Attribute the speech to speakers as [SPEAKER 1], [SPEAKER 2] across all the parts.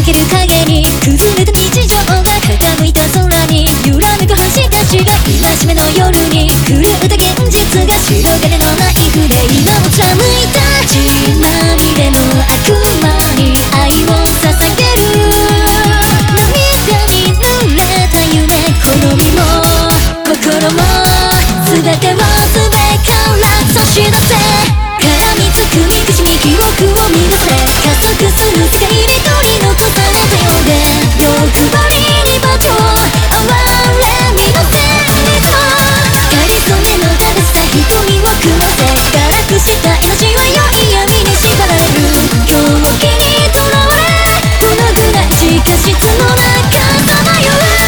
[SPEAKER 1] ける影に崩れた日常が傾いた空に揺らめく星たちが戒めの夜に狂った現実が白金のナイフで今も貫いた血まみれの悪魔に愛を捧げる涙に濡れた夢好みも心も全てをすべから差し出せ絡みつく憎しみ記憶を見出せ加速する世界に取り残されたようで欲張りにバチを哀れみのせいとかりそめの正しさ瞳を曇せ堕落した命は良い闇に縛られる狂気にとらわれほの暗い地下室の中さまよう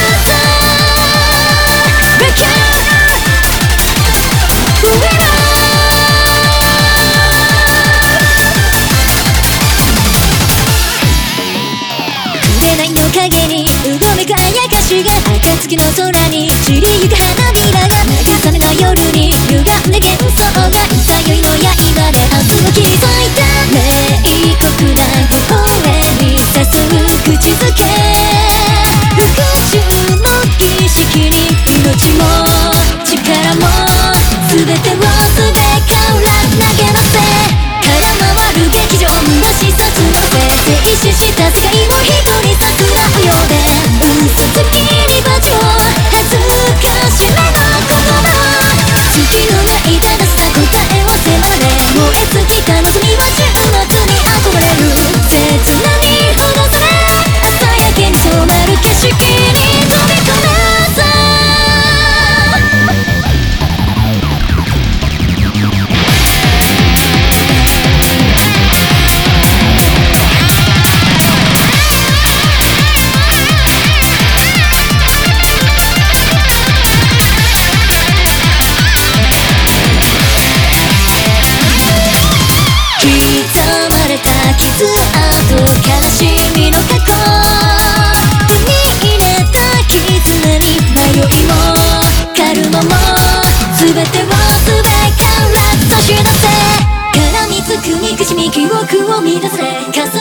[SPEAKER 1] 影にうごめくあやかしが暁の空に散りゆく花びらが慰めの夜に歪んだ幻想が潔いの刃で明日を切り裂いた明国な微笑み誘う口づけ復讐の儀式に命も力も全てをすべから投げ出せ空回る劇場虚しさ募らせ静止した世界を一人さすらうようで嘘つきにバチを恥ずかしめの言葉月のない正しさ答えを迫れ燃え尽きた望みは終末に憧れる切なにほどされ朝焼けに染まる景色に飛び込めさ傷跡悲しみの過去踏み入れた絆に迷いもカルマも全てをすべから差し出せ絡みつく憎しみ記憶を乱され